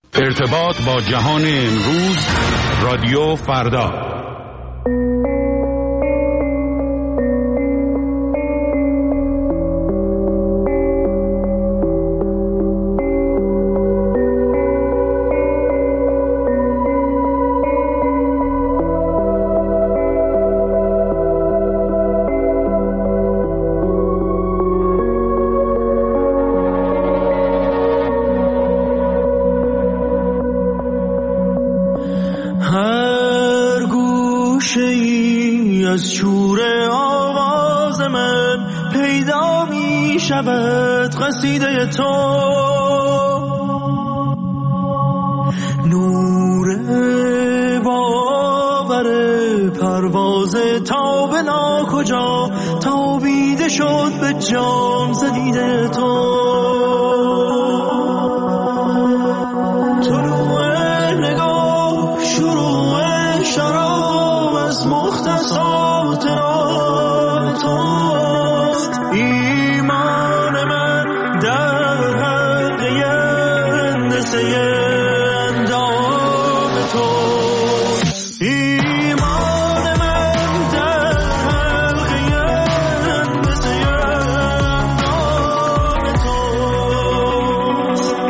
ارتباط با جهان امروز، رادیو فردا. از شور آواز من پیدا می شود قصیده تو، نور باور پرواز تا به ناکجا تابیده شد به جام زدیده تو. طلوع نگاه شروع شراب از مختصات راه توست، ایمان من در حلقه هندسه اندام توست، ایمان من در حلقه هندسه اندام توست.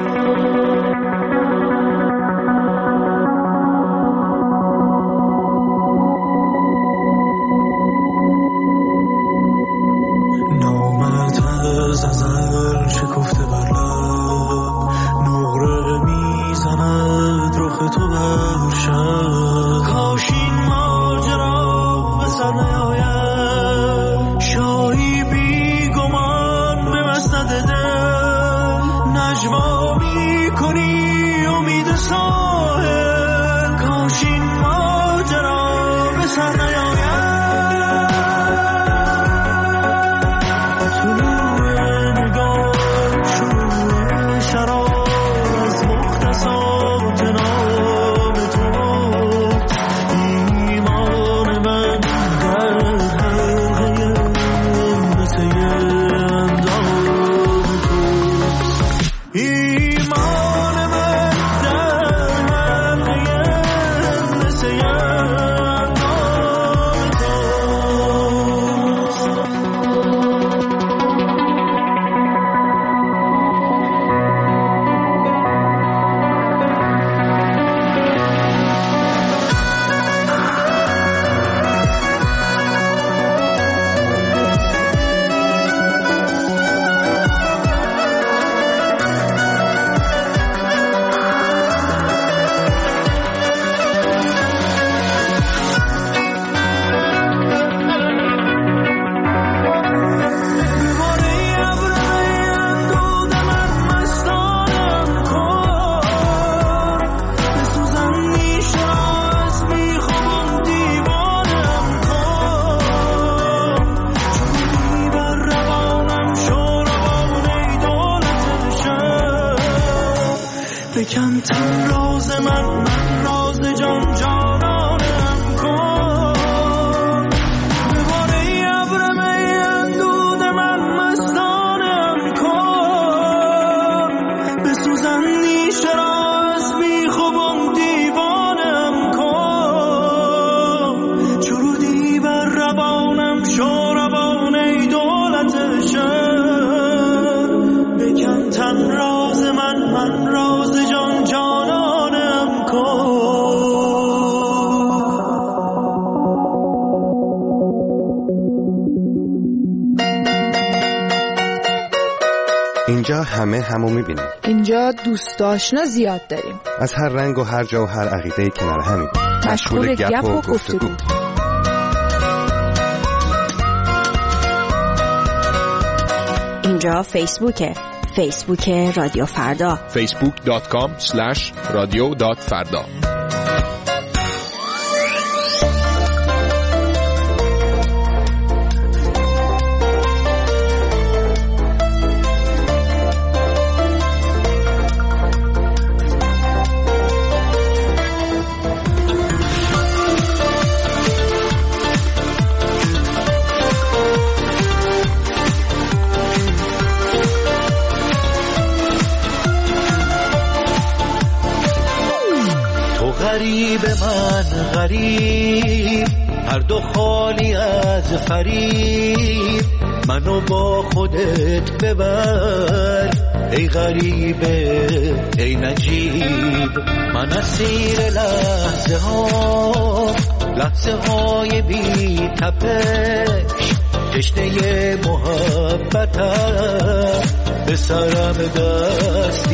از ازل شکفته بر لب نقره میزند رخ تو بر شب، کاش این ماجرا به سر نیاید، شاهی بی گمان به مسند دل نجوا میکنی امید ساحل، کاش این ماجرا به سر نیاید. بکن تن راز من راز جان جانانم کن، به باره ابرم اندود من مستانم کن، بسوزن نیشه را از بیخوابم دیوانم کن، چرودی بر روانم شو روان ای دولت شهر، بکن تن راز من راز جان جانانم کن. اینجا همه همو میبینیم. اینجا دوست آشنا زیاد داریم. از هر رنگ و هر جا و هر عقیده‌ای کنار همیم. مشغول گپ و گفتگو. اینجا فیسبوک رادیو فردا، facebook.com/radio.farda. غریب من غریب، هر دو خالی از فریب، منو با خودت ببر ای غریبه ای نجیب. من اسیر لحظه های بی تپش، تشنه محبتم، به سرم دستی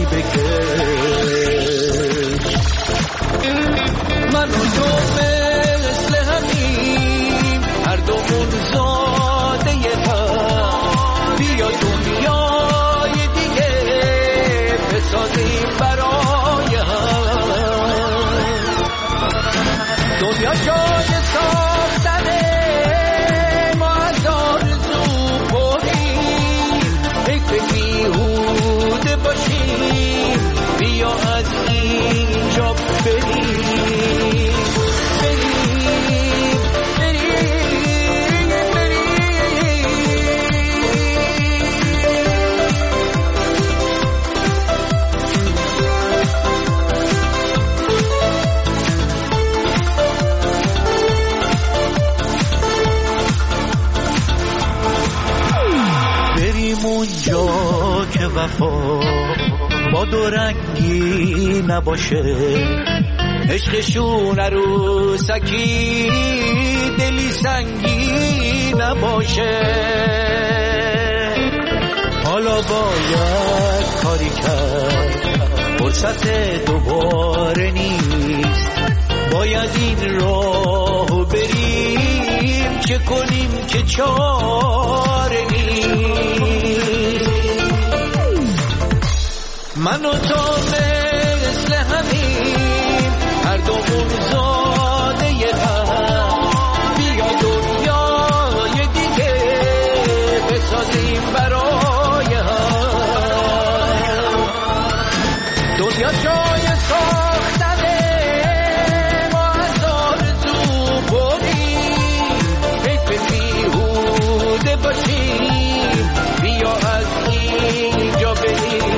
بکش. من و تو مثل همیم، هر دومون زاده هم، بیا دنیای دیگه بسازیم برای هم. دنیا جای ساختنه، ما از آرزو پریم، فکر بیهوده باشیم، بیا از اینجا بریم. اونجا که وفا با دو رنگی نباشه، عشقشون عروسکی دلی سنگی نباشه. حالا باید کاری کرد، فرصت دوباره نیست، باید این راهو بریم، چه کنیم که چاره نیست. من و تو مثل همین، هر دومون زاده هم، بیا دنیای دیگه بسازیم برای هم. دنیا جای ساختنه، ما از آرزو بریم، فکر بیهوده باشیم، بیا از اینجا بریم.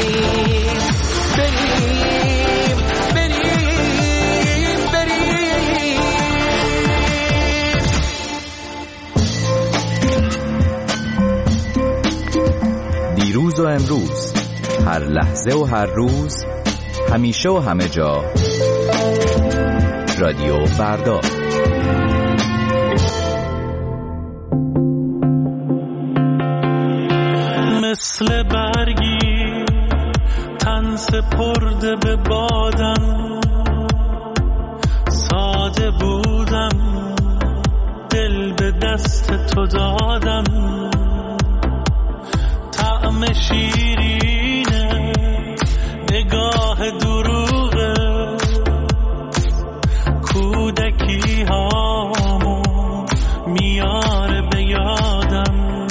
دیروز و امروز، هر لحظه و هر روز، همیشه و همه جا، رادیو فردا. مثل برگی تن سپرده به بادم، ساده بودم دل به دست تو دادم، طعم شیرینه نگاه دروغه، کودکی هامو میاره به یادم.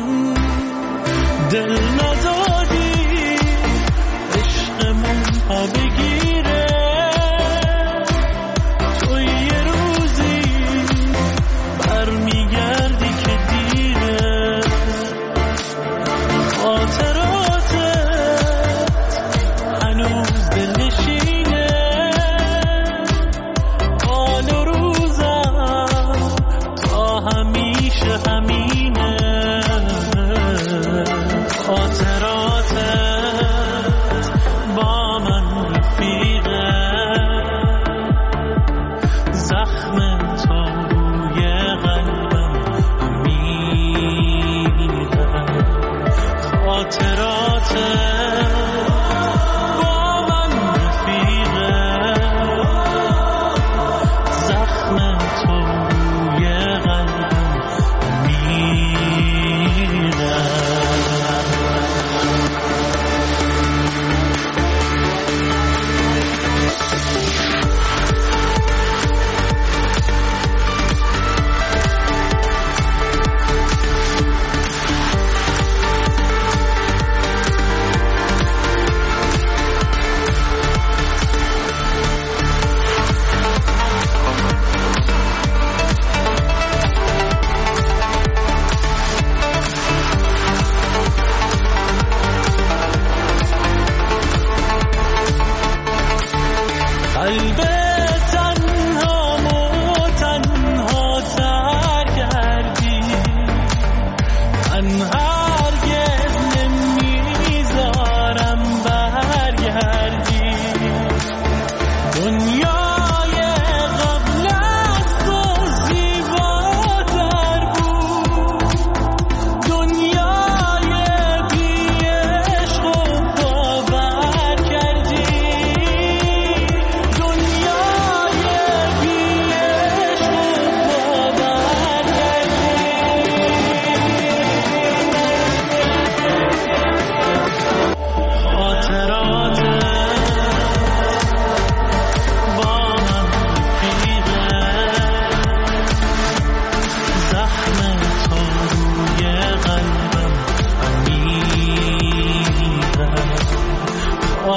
دل نزادی عشقمون ها بگیره، تو یه روزی برمیگردی که دیره. خاطرات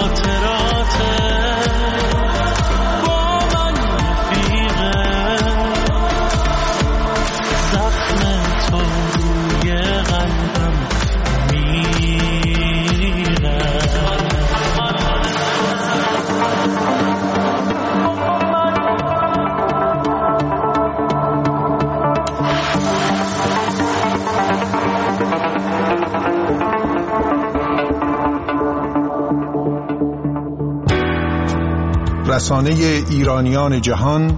رسانه ایرانیان جهان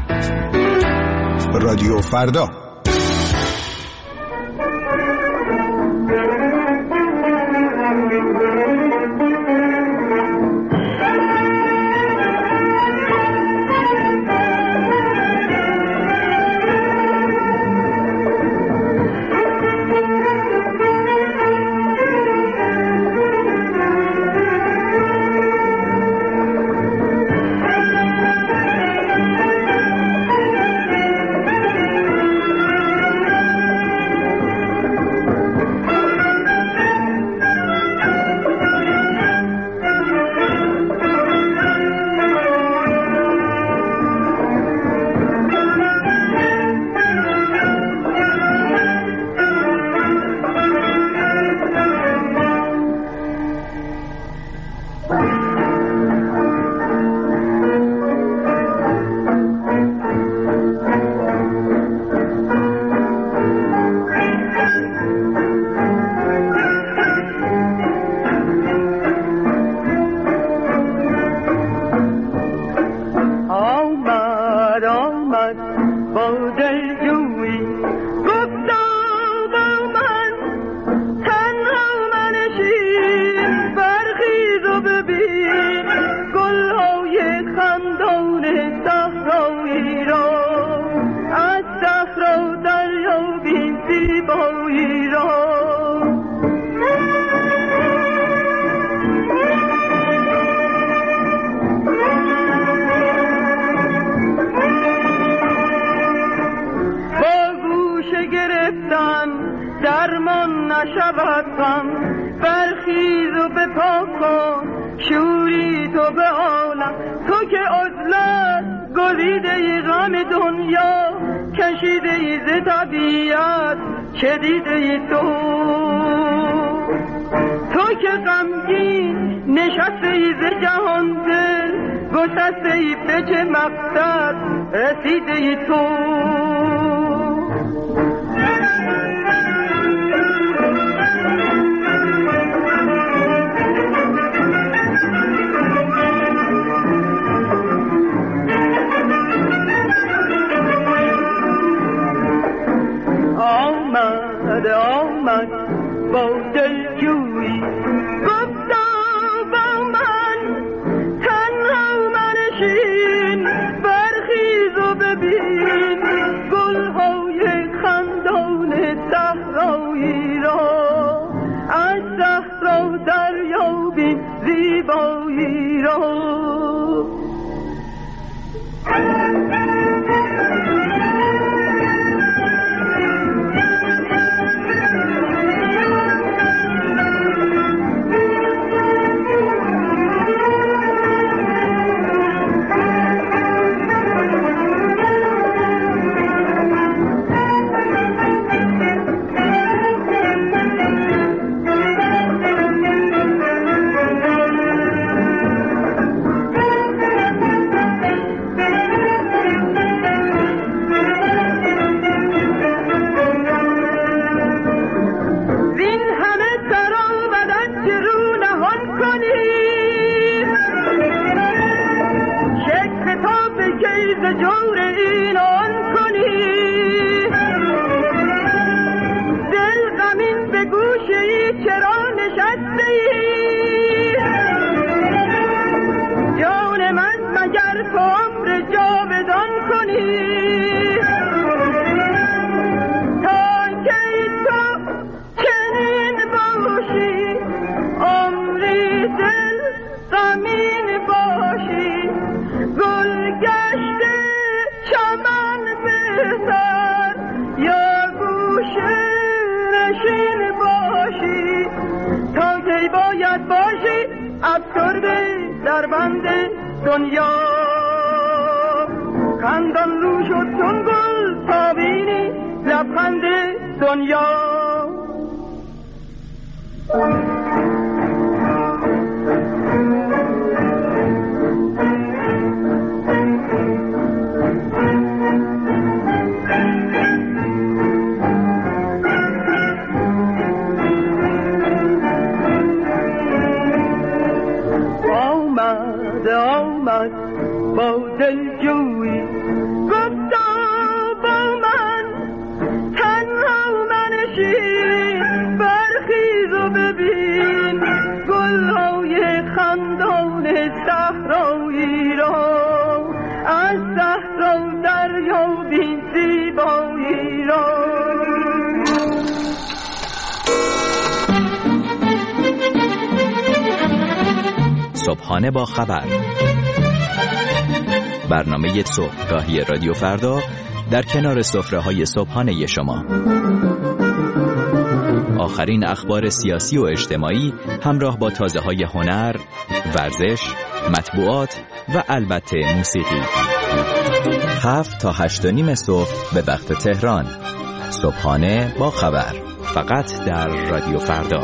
رادیو فردا. درمان نشود غم، برخیز و بپا کن شوری تو به عالم. تو که عزلت گزیده ای غم دنیا، کشیده ای ز طبیعت چدیده ای تو که غمگین نشسته ای ز جهان دل، گسسته ای به چه مقصد رسیده ای تو. آمد با دلجویی گفتا با من تنها منشین، برخیز و ببین گلهای خندان صحرایی را، از صحرا دریابی زیبایی را. افسر کرده در بند دنیا. خندان رو شد چون گل تا بینی لبخند دنیا. آمد با دلجویی گفتا با من تنها منشین، برخیز و ببین گلهای خندان صحرایی را، از صحرا دریابی زیبایی را. صبحانه با خبر، برنامه صبحگاهی رادیو فردا در کنار سفره‌های صبحانه شما. آخرین اخبار سیاسی و اجتماعی همراه با تازه‌های هنر، ورزش، مطبوعات و البته موسیقی. 7 تا 8:30 صبح به وقت تهران. صبحانه با خبر، فقط در رادیو فردا.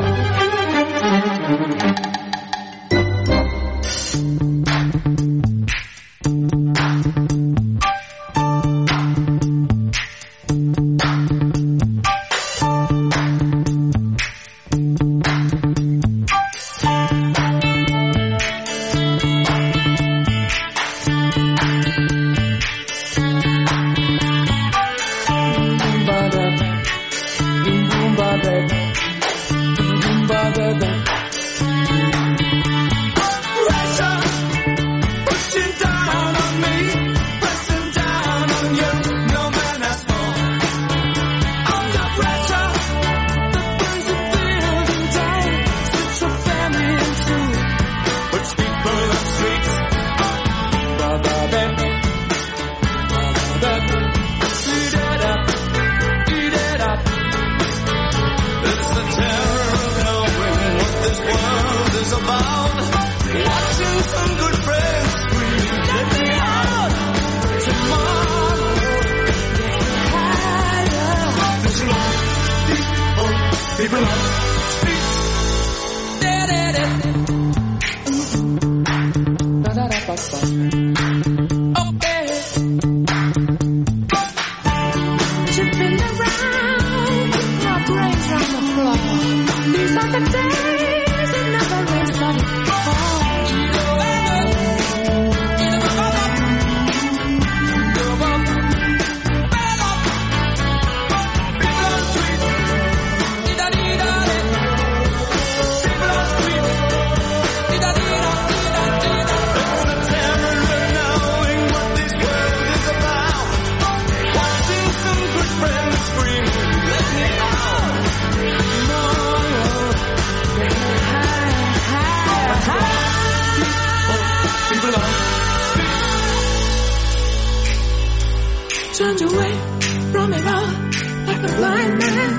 Turned away from it all like a blind man.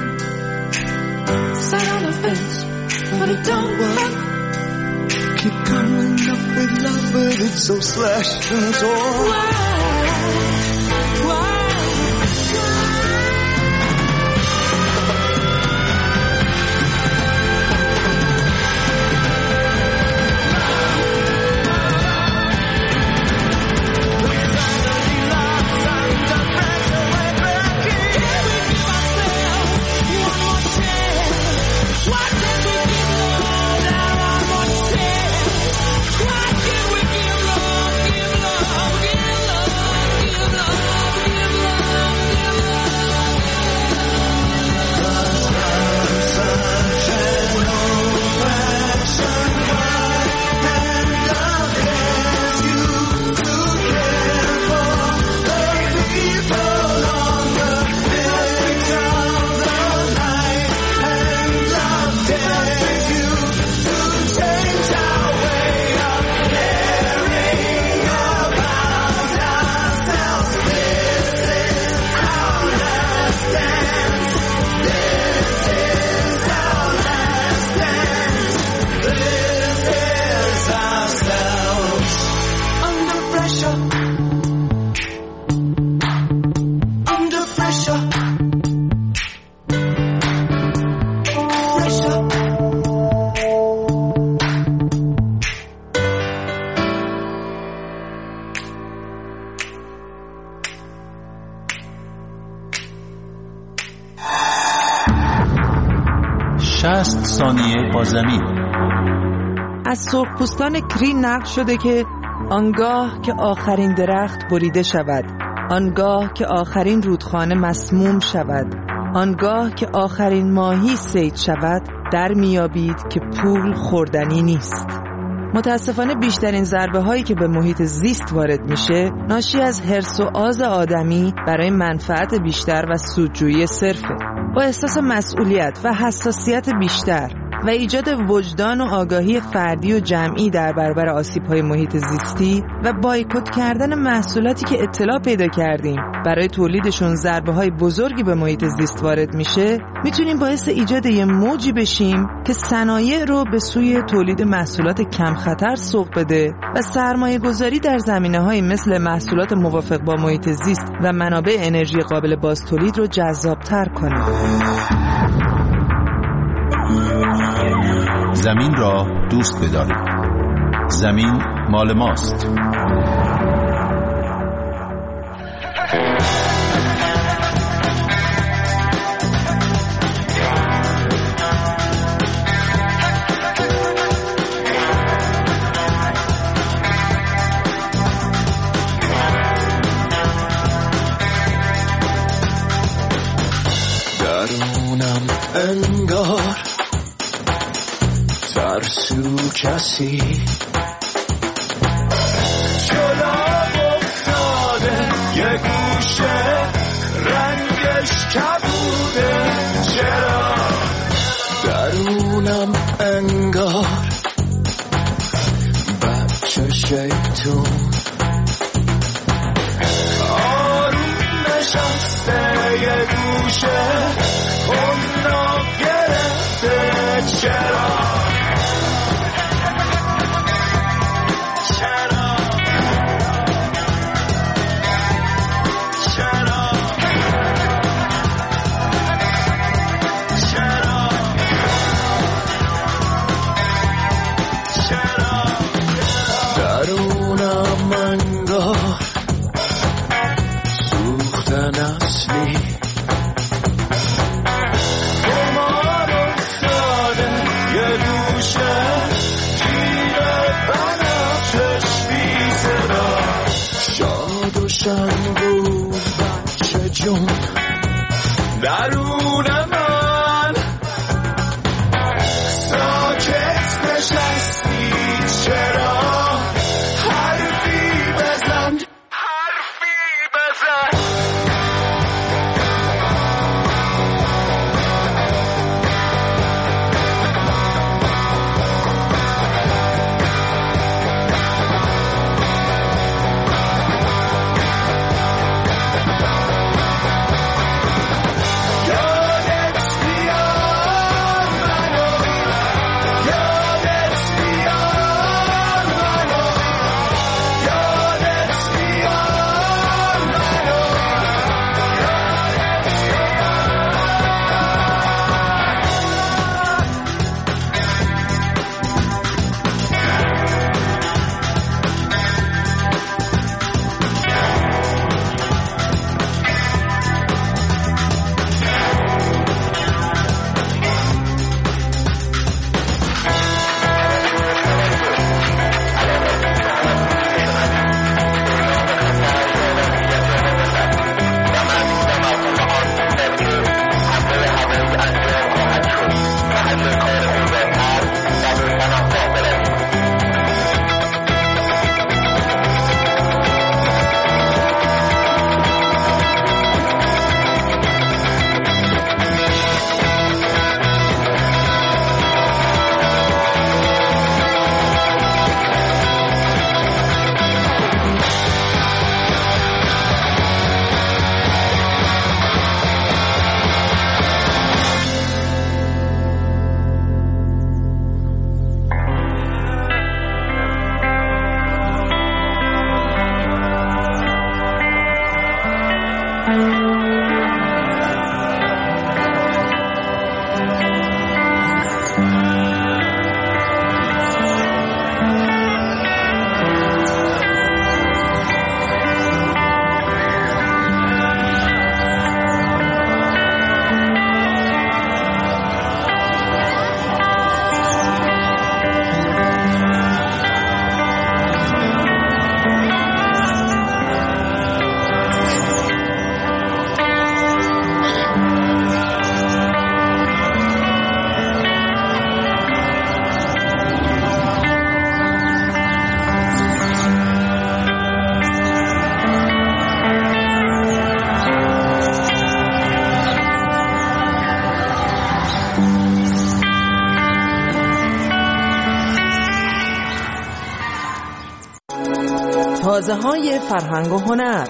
Sat on the fence, but it don't work. Keep coming up with love, but it's so slashed and torn. Why? Why can't we give love, give love, give love, give love? 60 ثانیه با زمین. از سرخپوستان کری نقل شده که آنگاه که آخرین درخت بریده شود، آنگاه که آخرین رودخانه مسموم شود، آنگاه که آخرین ماهی صید شود، در میابید که پول خوردنی نیست. متاسفانه بیشترین ضربه هایی که به محیط زیست وارد میشه ناشی از حرص و آز آدمی برای منفعت بیشتر و سودجویی صرفه. با احساس مسئولیت و حساسیت بیشتر و ایجاد وجدان و آگاهی فردی و جمعی در برابر آسیب‌های محیط زیستی و بایکوت کردن محصولاتی که اطلاع پیدا کردیم برای تولیدشون ضربه‌های بزرگی به محیط زیست وارد میشه، میتونیم باعث ایجاد یه موجی بشیم که صنایع رو به سوی تولید محصولات کم خطر سوق بده و سرمایه‌گذاری در زمینه‌های مثل محصولات موافق با محیط زیست و منابع انرژی قابل بازتولید رو جذاب‌تر کنه. زمین را دوست بدارید. زمین مال ماست. درونم انگار ترسو کسی جلوم افتاده، یه گوشه رنگش کبوده. چرا درونم انگار بچه شیطون آروم نشسته، یه گوشه اونو گرفته. چرا درونم تازه‌های فرهنگ و هنر.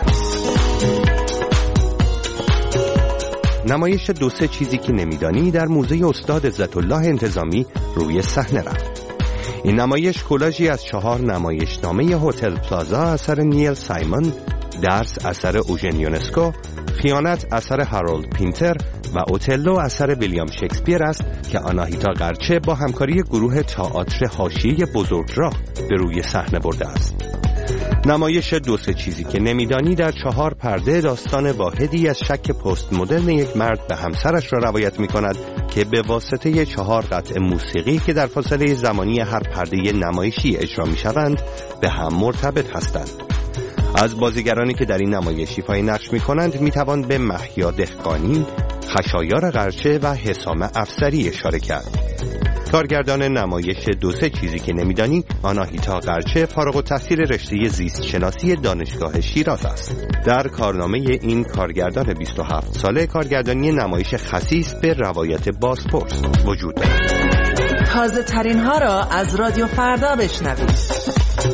نمایش 2-3 چیزی که نمیدانی در موزه استاد عزت‌الله انتظامی روی صحنه رفت. این نمایش کولاژی از 4 نمایشنامه هتل پلازا اثر نیل سایمون، درس اثر اوژن یونسکو، خیانت اثر هارولد پینتر و اوتلو اثر ویلیام شکسپیر است که آناهیتا قرچه با همکاری گروه تئاتر حاشیه بزرگراه به روی صحنه برده است. نمایش 2-3 چیزی که نمیدانی در 4 پرده داستان واحدی از شک پست مدرن یک مرد به همسرش را روایت می کند که به واسطه 4 قطعه موسیقی که در فاصله زمانی هر پرده نمایشی اجرا می شوند به هم مرتبط هستند. از بازیگرانی که در این نمایش ایفای نقش می کنند می توان به محیا دهقانی، خشایار قرچه و حسام افسری اشاره کرد. کارگردان نمایش 2-3 چیزی که نمیدانی آناهیتا قرچه فارغ التحصیل رشته زیست شناسی دانشگاه شیراز است. در کارنامه این کارگردان 27 ساله کارگردانی نمایش خصیص به روایت بازپرس وجود دارد. تازه ترین ها را از رادیو فردا بشنوید.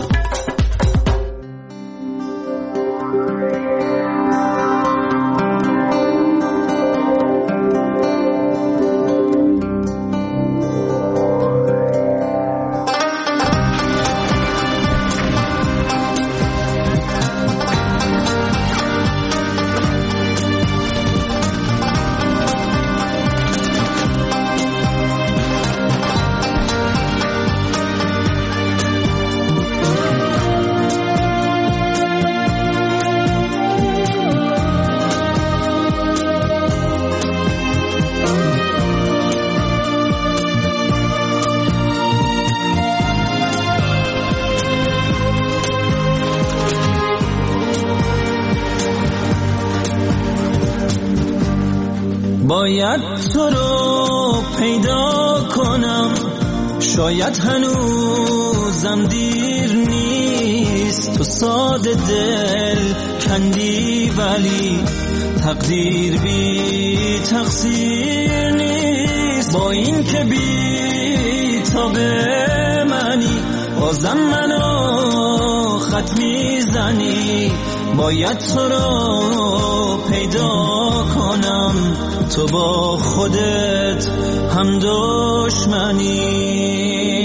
باید تو رو پیدا کنم، شاید هنوزم دیر نیست. تو ساده دل کندی ولی تقدیر بی تقصیر نیست. با این که بی تاب منی بازم منو خط میزنی. باید تو رو پیدا کنم، تو با خودت هم دشمنی.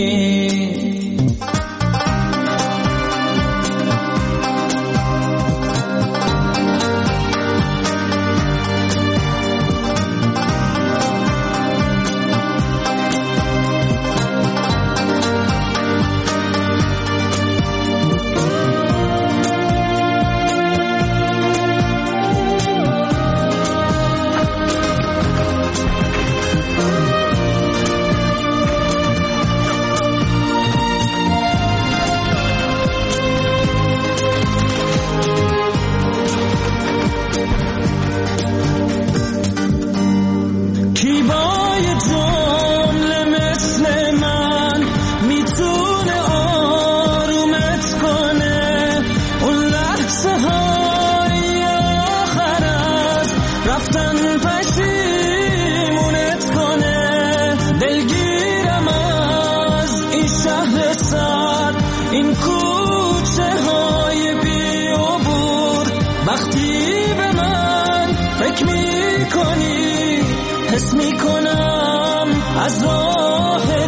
این کوچه های بی عبور، وقتی به من فکر می کنی حس می کنم از راه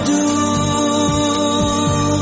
دور.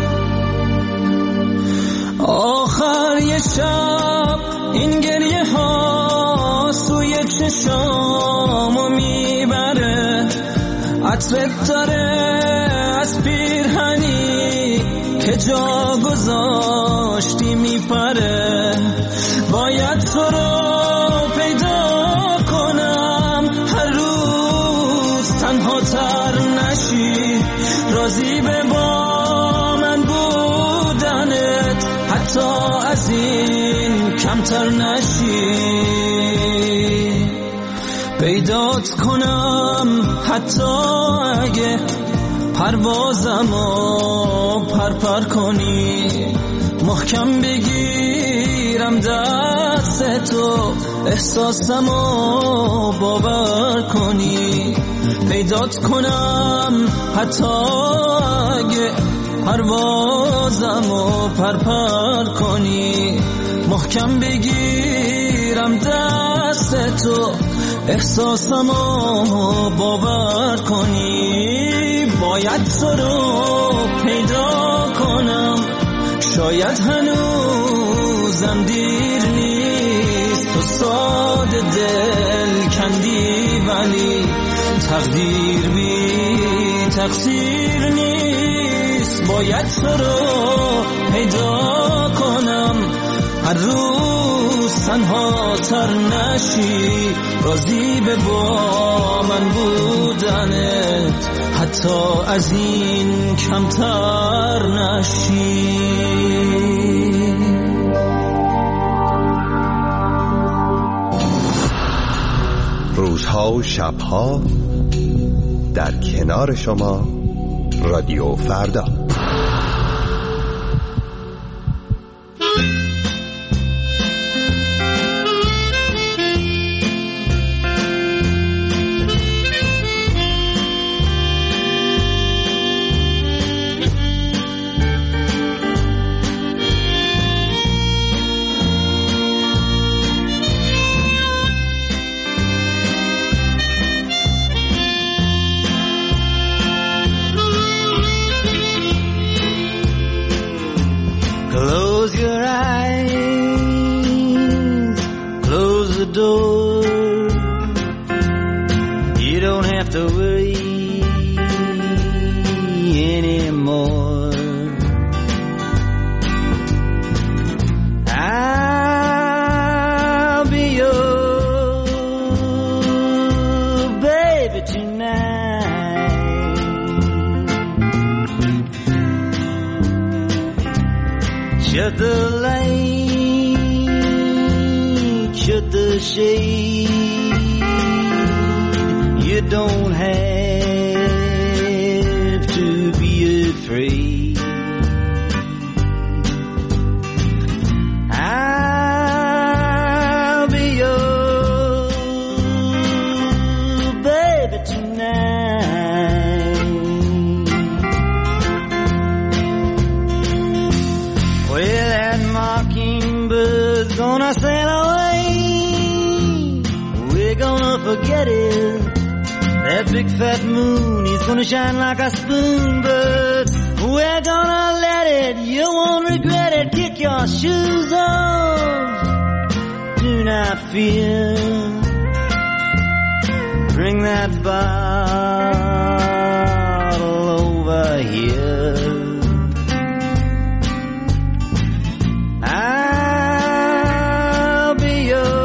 آخر یه شب این گریه ها سوی چشامو میبره، عطرت داره از پیرهنی که جا گذاشتی میپره. باید تو رو پیدا کنم، هر روز تنها تر نشی، راضی به با من بودنت حتی از این کمتر نشی. پیدات کنم حتی اگه پروازمو پرپر کنی، محکم بگیرم دست تو احساسمو باور کنی. پیدات کنم حتی اگه پروازمو پرپر کنی، محکم بگیرم دست تو، احساسمو باور کنی. باید تو رو پیدا کنم، شاید هنوزم دیر نیست. تو ساده دل کندی ولی تقدیر بی تقصیر نیست. باید تو رو پیدا کنم، هر روز تنها تر نشی، راضی به با من بودنت، حتی از این کمتر نشی. روزها و شبها در کنار شما، رادیو فردا. Close your eyes, close the door. You don't have to worry anymore. I'll be your baby tonight. Shut the light, shut the shade. You don't have to be afraid. I'll be your baby tonight. Well, that mockingbird's gonna sail away. We're gonna forget it. That big fat moon is gonna shine like a spoon, but we're gonna let it. You won't regret it. Kick your shoes off. Do not fear. Bring that bottle over here. I'll be your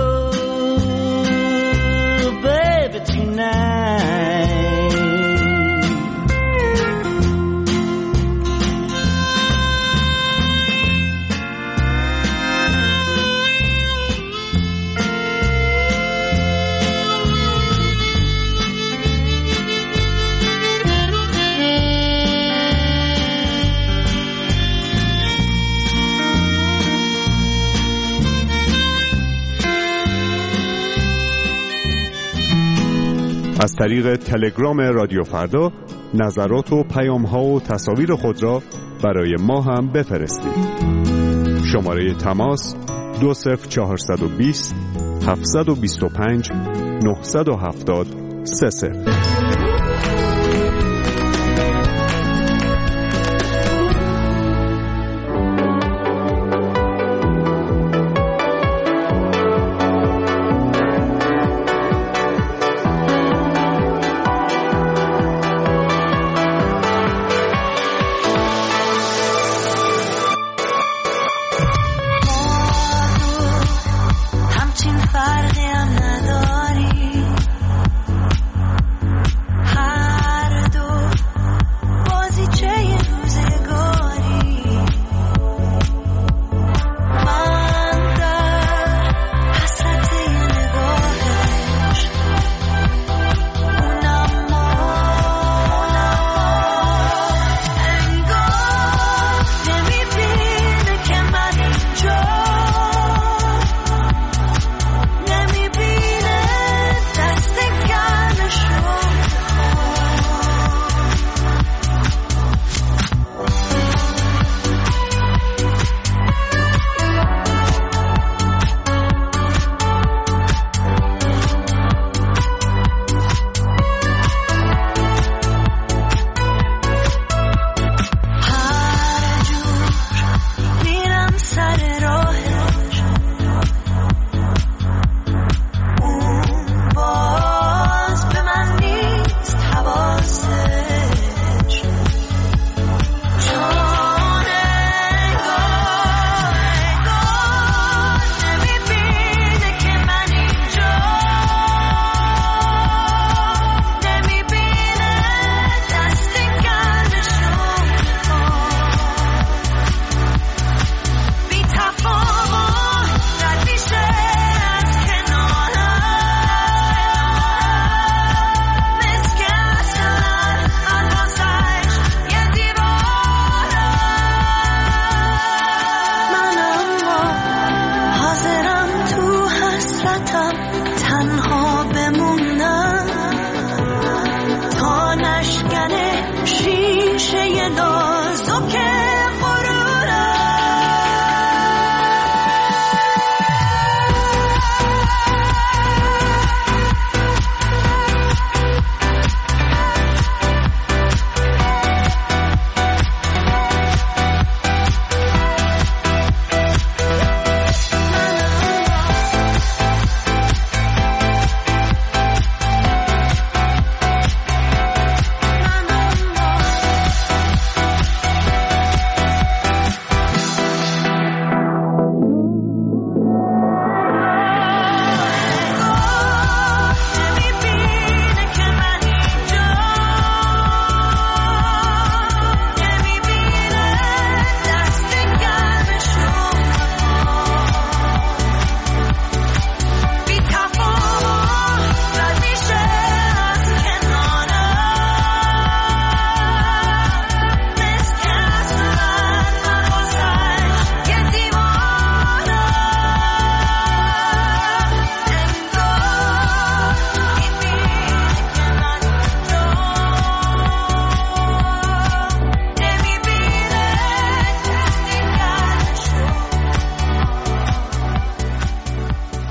baby tonight. از طریق تلگرام رادیو فردا نظرات و پیام‌ها و تصاویر خود را برای ما هم بفرستید. شماره تماس 20420 725 970 30.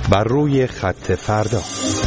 بر روی خط فردا.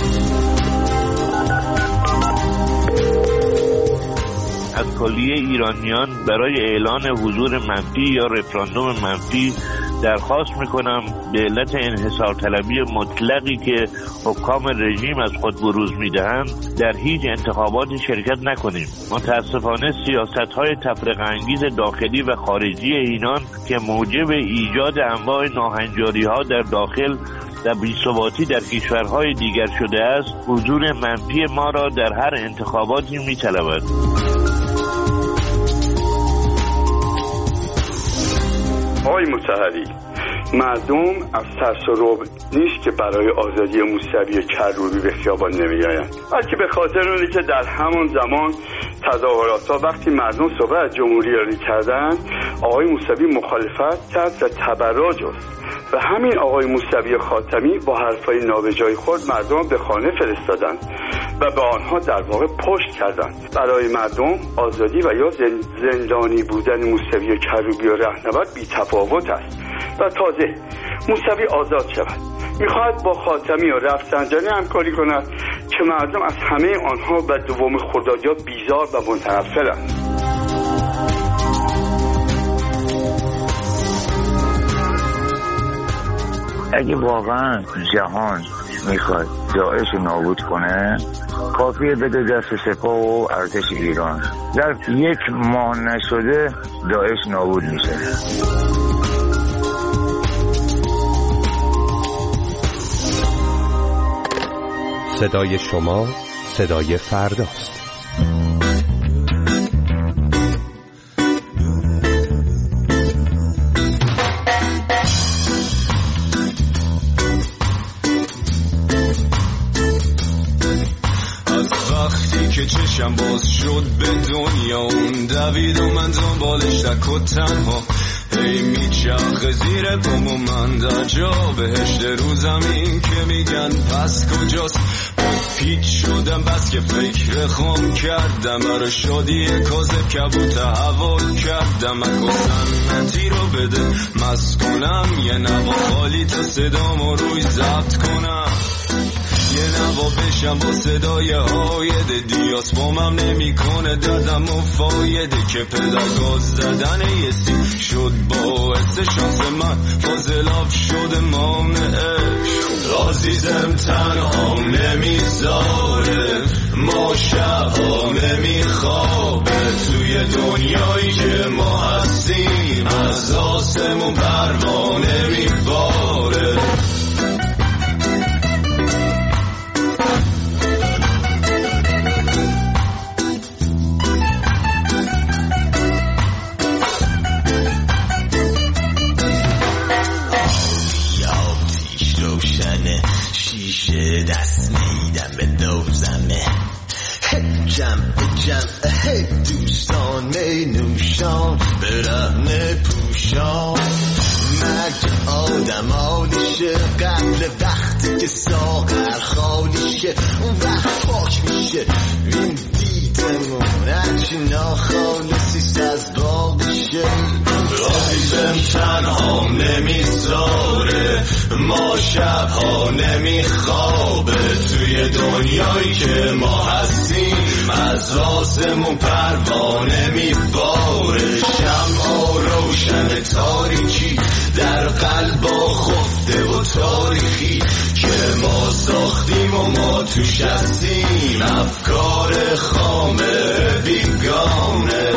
از کلیه ایرانیان برای اعلان حضور منفی یا رفراندوم منفی درخواست میکنم به علت انحصار طلبی مطلقی که حکام رژیم از خود بروز میدهند در هیچ انتخاباتی شرکت نکنیم. متاسفانه سیاست‌های تفرقه انگیز داخلی و خارجی اینان که موجب ایجاد انواع ناهنجاری‌ها در داخل و بی‌ثباتی در کشورهای دیگر شده است، حضور منفی ما را در هر انتخاباتی می‌طلبد. آقای مطهری، مردم از ترس و رعب نیست که برای آزادی موسوی کروبی به خیابان نمی‌آیند، بلکه به خاطر اونه که در همان زمان تظاهرات‌ها وقتی مردم صحبت از جمهوری کردند، آقای موسوی مخالفت کرد و تبرع جست و همین آقای موسوی خاتمی با حرفای نابجای خود مردم به خانه فرستادند و به آنها در واقع پشت کردند. برای مردم آزادی و یا زندانی بودن موسوی کروبی و رهنورد بی تفاوت است و تازه موسوی آزاد شود میخواهد با خاتمی و رفسنجانی همکاری کند که مردم از همه آنها و دوم خردادیا بیزار و متنفرند. اگه واقعا جهان میخواد داعش نابود کنه، کافیه بده دست سپاه و ارتش ایران. در 1 ماه نشده داعش نابود میشه. صدای شما صدای فرداست. که چشم باز شد به دنیا، اون دوید و من دنبالش تک و تنها، هی میچرخه زیر پام و من در جا بهشت رو زمین که میگن پس کجاست. پیچ شدم بس که فکر خام کردم، برای شادی کاذب کبوت هوا کردم. اگه سنتی رو بده مست کنم، یه نوا خالی تا صدامو روی ضبط کنم، یه نوا بشم با صدای هاید دیاس بامم نمی کنه دردم و فایده که پدر گاز زدن یه سی شد باعث شانس من فاضلاب شده مانعش. عزیزم تنها نمیذاره، ما شبها نمیخوابه، توی دنیایی که ما هستیم از آسمون پروانه میباره. دست میدم به دوزمه، جمع دوستان می نوشان به رهن پوشان. مرگ آدمانشه قبل وقتی که ساغر خالیشه، اون وقت پاک میشه این دیدمون هرچی ناخالصیست از باقیشه. عزیزم تنها نمیذاره، ما شبها نمیخوابه، توی دنیایی که ما هستیم از آسمون پروانه میباره. شمع روشن تاریکی در قلبا خفته و تاریخی که ما ساختیم و ما توش هستیم، افکار خامه بیگانه.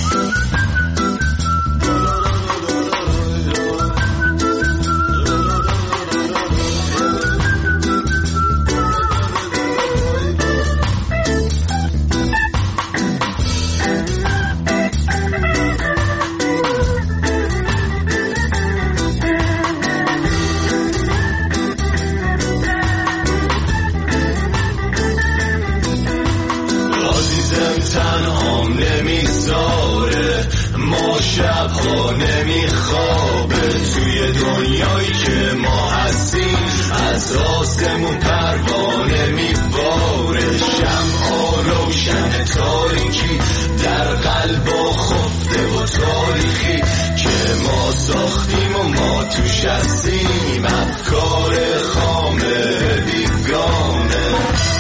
شبها نمیخوابه، توی دنیایی که ما هستیم از آسمون پروانه میباره. شمع روشن تاریکی در قلب خفته و تاریخی که ما ساختیم و ما توش هستیم، افکار خامه بیگانه.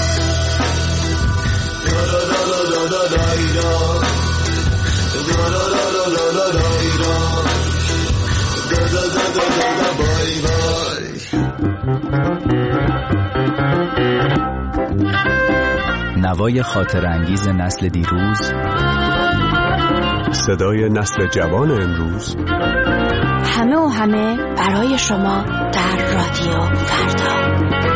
نوای خاطر انگیز نسل دیروز، صدای نسل جوان امروز، همه و همه برای شما در رادیو فردا.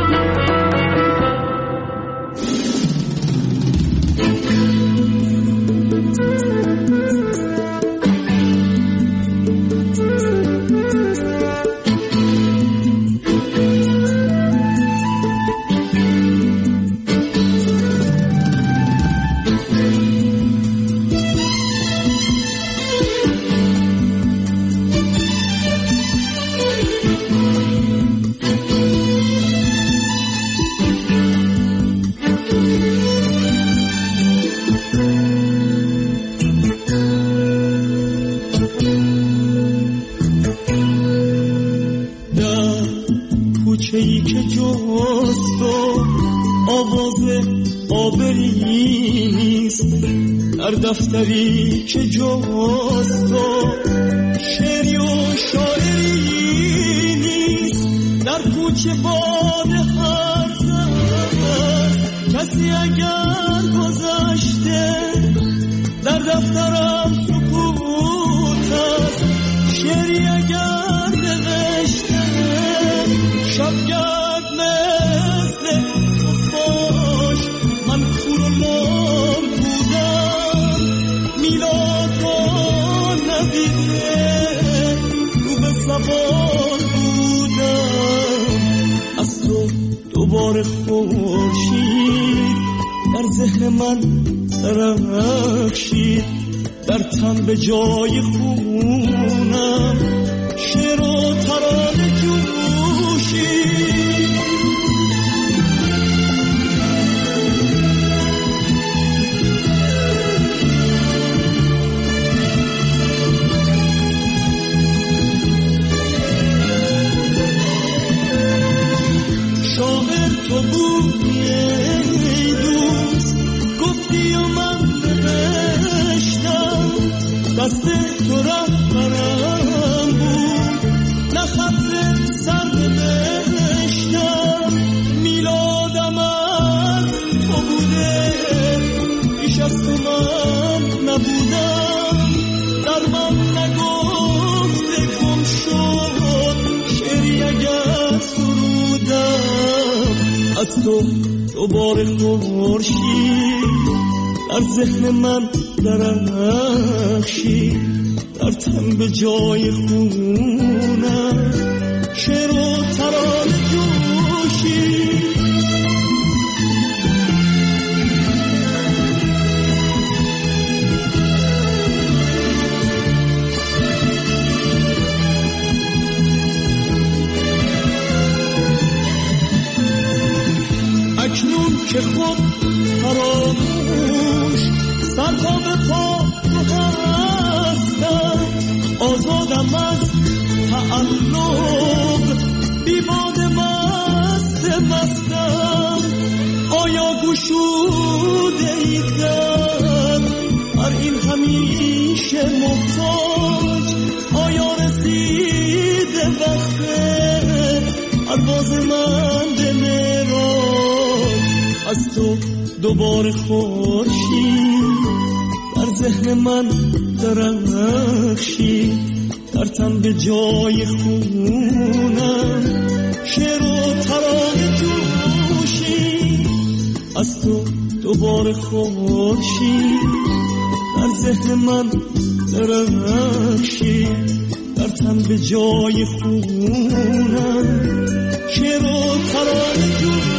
دفتری که جواز تو شعری و شاعری نیست، در کوچه باد هست کسی اگر گذشته، در دفترم سکوت است شعری اگر نوشته، شبگرد مثل خفاش من کور و لام بودم، میلاد ندیده رو به زبان بودم، از تو دوباره خورشید در ذهن من درخشید، در تن به جای خونم شعر و ترانه جوشید. تو بودی ای دوست، گفتی و من نوشتم، دست تو رهبرم بود، نه خط سر نوشتم، میلادم از تو بوده، پیش از تو من نبودم، در من نگفته گم شد شعری اگر سرودم، از تو دوباره خورشید در ذهن من درخشید، در تن به جای خونم شعر و ترانه جوشید. اکنون که خود فراموش سرها به پا هستم، آزادم از تعلق بی باد مستم، آیا گشوده ایدم هر این همیشه محتاج، آیا رسیده وقت پرواز من به معراج، از تو دوباره خورشید در ذهن من درخشید، در تن به جای خونم شعر و ترانه جوشید، از تو دوباره خورشید در ذهن من درخشید، در تن به جای خونم شعر و ترانه جوشید.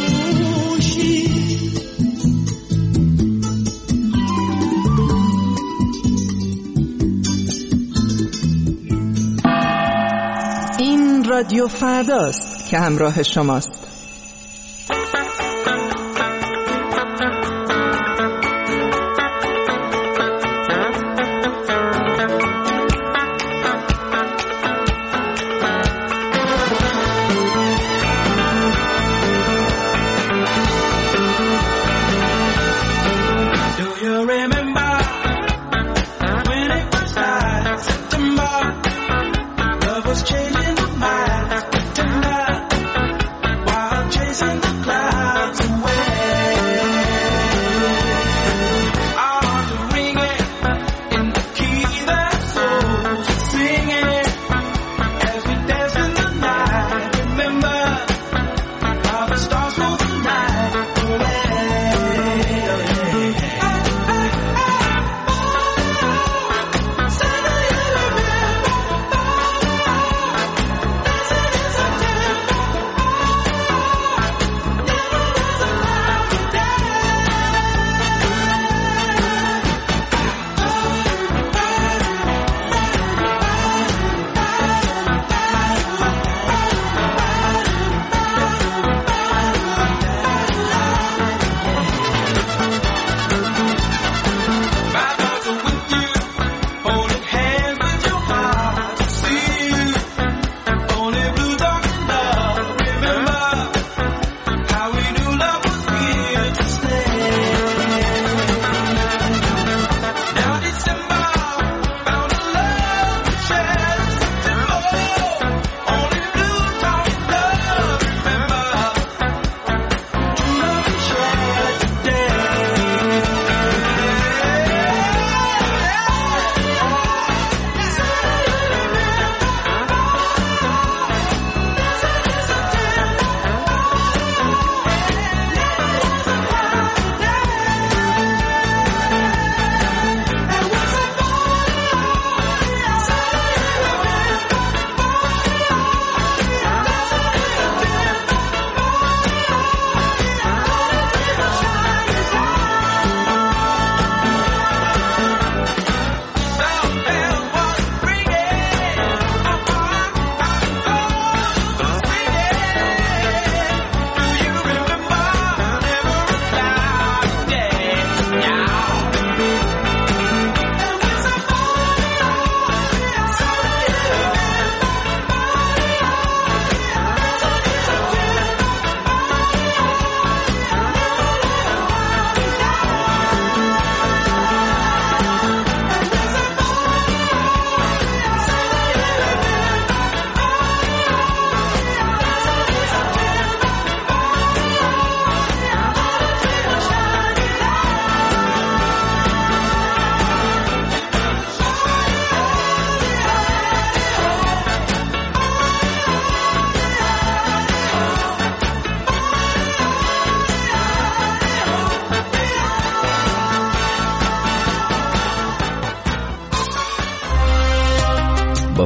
این رادیو فرداست که همراه شماست.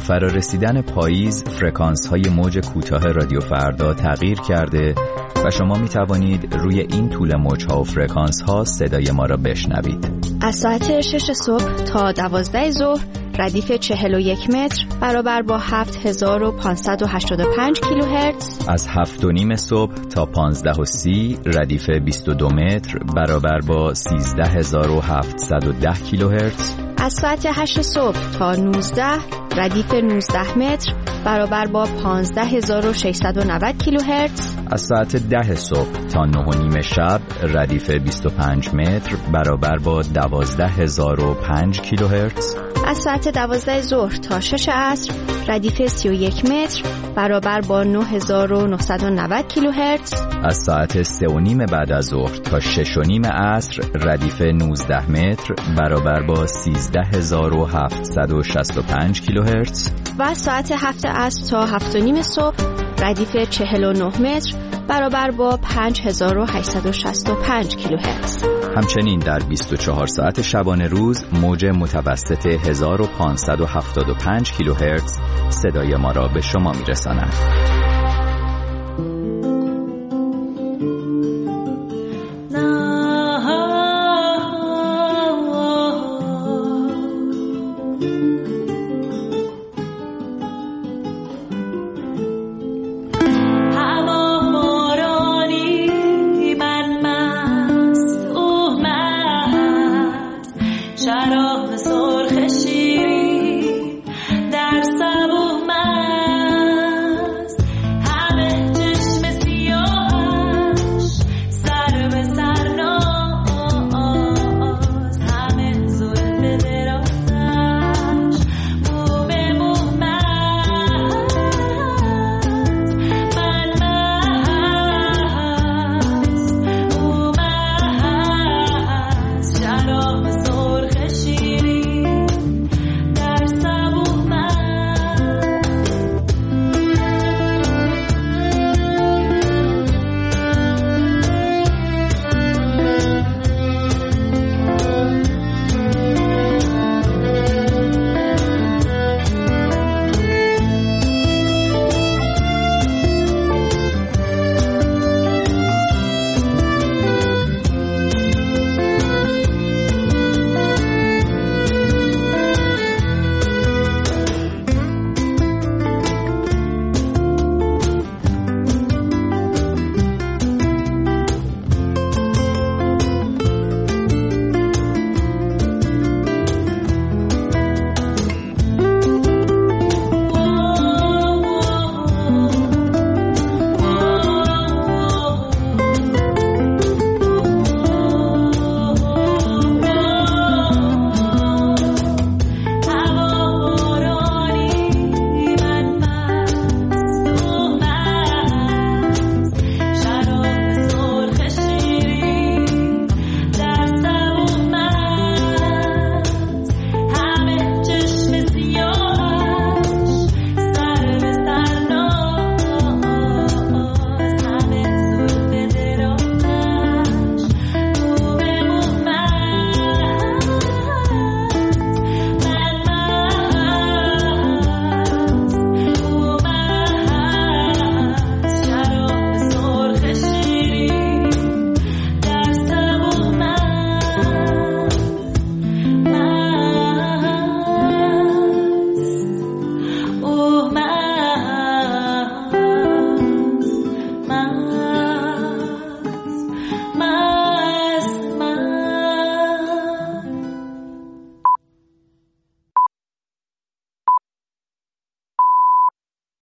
فرارسیدن پاییز فرکانس‌های موج کوتاه رادیو فردا تغییر کرده و شما می توانید روی این طول موج‌ها و فرکانس‌ها صدای ما را بشنوید. از ساعت 6 صبح تا 12 ظهر ردیف 41 متر برابر با 7585 کیلوهرتز. از 7:30 صبح تا 15:30 ردیف 22 متر برابر با 13710 کیلوهرتز. از ساعت 8 صبح تا 19 ردیف 19 متر برابر با 15690 کیلوهرتز. از ساعت 10 صبح تا 9:30 شب ردیف 25 متر برابر با 12005 کیلوهرتز. از ساعت 12 ظهر تا 6 عصر ردیف 31 متر برابر با 9990 کیلوهرتز. از ساعت 3:30 بعد از ظهر تا 6:30 عصر ردیف 19 متر برابر با 13765 کیلوهرتز. و از ساعت 7 عصر تا 7:30 صبح ردیف 49 متر برابر با 5865 کیلوهرتز. همچنین در 24 ساعت شبانه روز موج متوسط 1575 کیلوهرتز صدای ما را به شما میرساند.